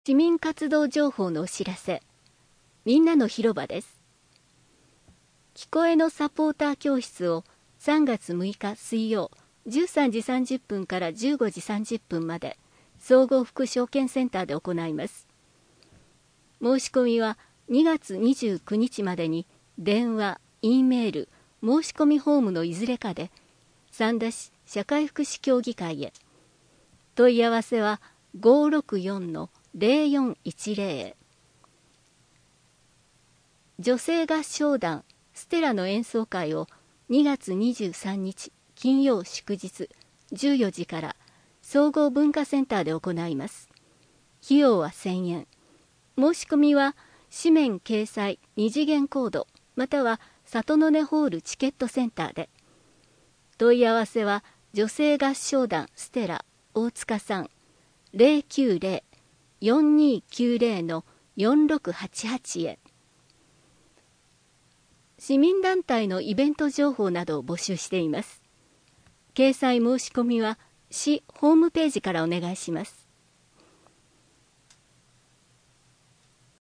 市民活動情報のお知らせ。みんなの広場です。聞こえのサポーター教室を3月6日水曜13時30分から15時30分まで総合福祉保健センターで行います。申し込みは2月29日までに電話、Eメール、申し込みフォームのいずれかで三田市社会福祉協議会へ。問い合わせは564-0410。女性合唱団ステラの演奏会を2月23日金曜祝日14時から総合文化センターで行います。費用は1000円。申し込みは紙面掲載2次元コードまたは里の根ホールチケットセンターで。問い合わせは女性合唱団ステラ大塚さん090-4290-4688へ。市民団体のイベント情報などを募集しています。掲載申し込みは市ホームページからお願いします。